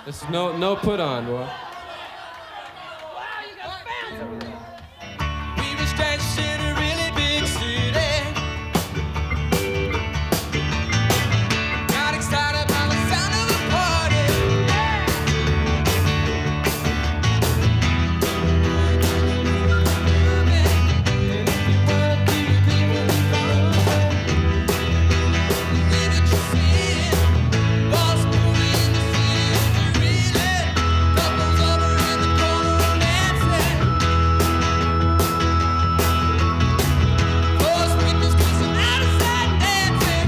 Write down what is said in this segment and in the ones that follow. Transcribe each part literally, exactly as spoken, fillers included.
This is no no put on, boy. Wow, you got fans over there. We were stranded in a really big city. Got excited by the sound of the party. And if you wanna be people, you follow me. Leave it your sin. Boss movie in the city. Really, couples over in the corner romancing. Force witness kissing out of sight dancing.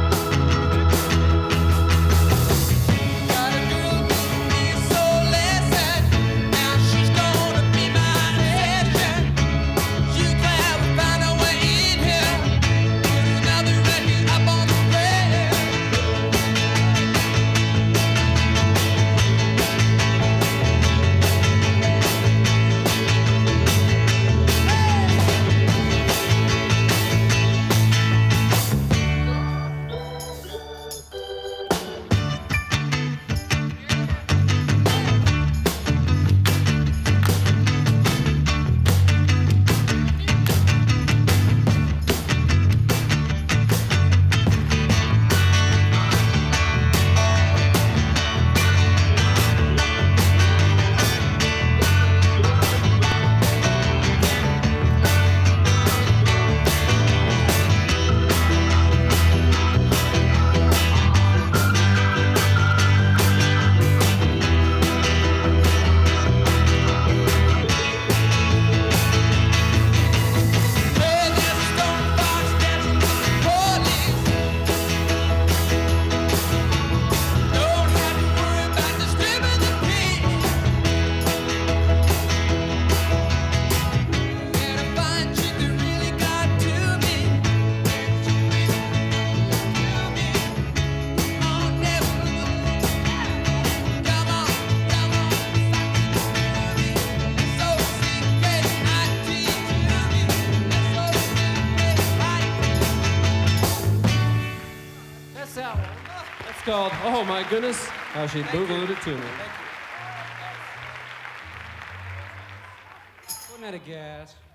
Got a girl making me so listen. Now she's gonna be my attention. You glad we found our way in here. Put another record up on the radio. Hey, there's a stone fox dancing with the police. Don't have to worry about disturbing the peace. Met a fine chick that really got to me. She really to me. Oh, never look. Come on, come on, S O C K I T to me. S O C K I T. That's that one. That's called Oh My Goodness, How She Boogalooed It To Me. Wasn't that a gas?